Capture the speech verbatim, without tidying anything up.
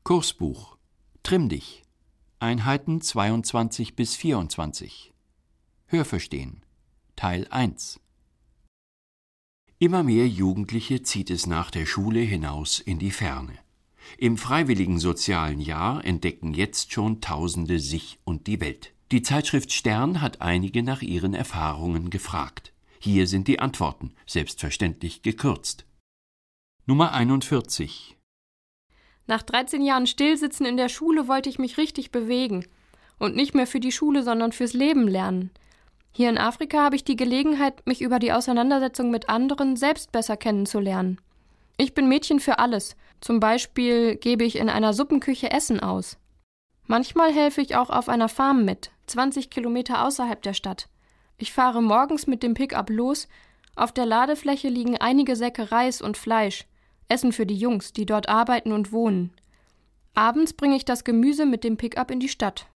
Kursbuch. Trimm dich. Einheiten zweiundzwanzig bis vierundzwanzig. Hörverstehen. Teil eins. Immer mehr Jugendliche zieht es nach der Schule hinaus in die Ferne. Im freiwilligen sozialen Jahr entdecken jetzt schon Tausende sich und die Welt. Die Zeitschrift Stern hat einige nach ihren Erfahrungen gefragt. Hier sind die Antworten, selbstverständlich gekürzt. Nummer einundvierzig. Nach dreizehn Jahren Stillsitzen in der Schule wollte ich mich richtig bewegen. Und nicht mehr für die Schule, sondern fürs Leben lernen. Hier in Afrika habe ich die Gelegenheit, mich über die Auseinandersetzung mit anderen selbst besser kennenzulernen. Ich bin Mädchen für alles. Zum Beispiel gebe ich in einer Suppenküche Essen aus. Manchmal helfe ich auch auf einer Farm mit, zwanzig Kilometer außerhalb der Stadt. Ich fahre morgens mit dem Pickup los. Auf der Ladefläche liegen einige Säcke Reis und Fleisch. Essen für die Jungs, die dort arbeiten und wohnen. Abends bringe ich das Gemüse mit dem Pickup in die Stadt.